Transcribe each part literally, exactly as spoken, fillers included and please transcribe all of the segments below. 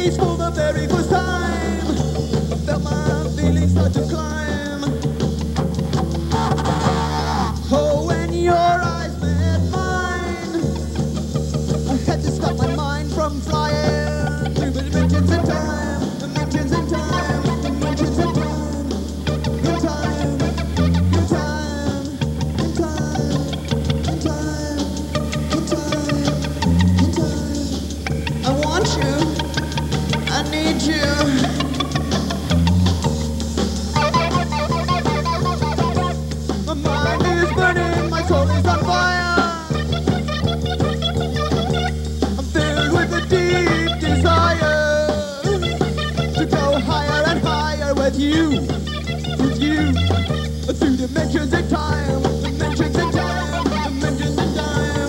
face for the very first time. I felt my feelings start to climb. Oh, when your eyes met mine, I had to stop my mind from flying through the dimensions in time, dimensions in time, dimensions in time, in time, in time, in time, in time, in time, in time. I want you, I need you. My mind is burning, my soul is on fire. I'm filled with a deep desire to go higher and higher with you, with you, through dimensions in time, dimensions in time, dimensions in time.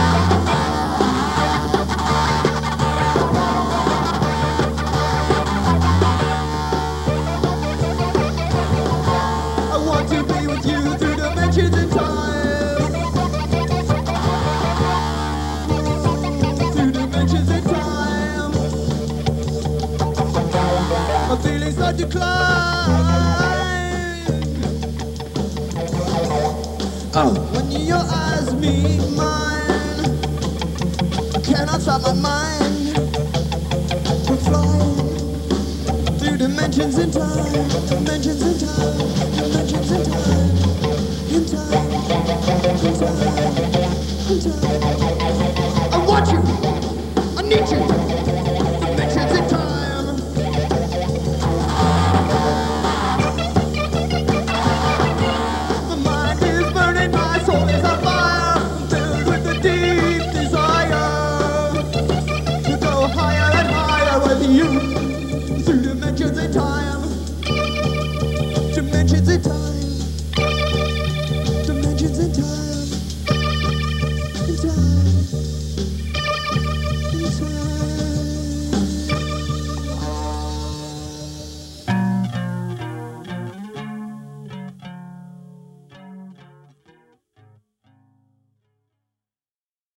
I want to be with you through dimensions in time, through dimensions in time. My feelings start to climb. Oh, When your eyes meet mine, I cannot stop my mind from flying through dimensions in time, dimensions in time.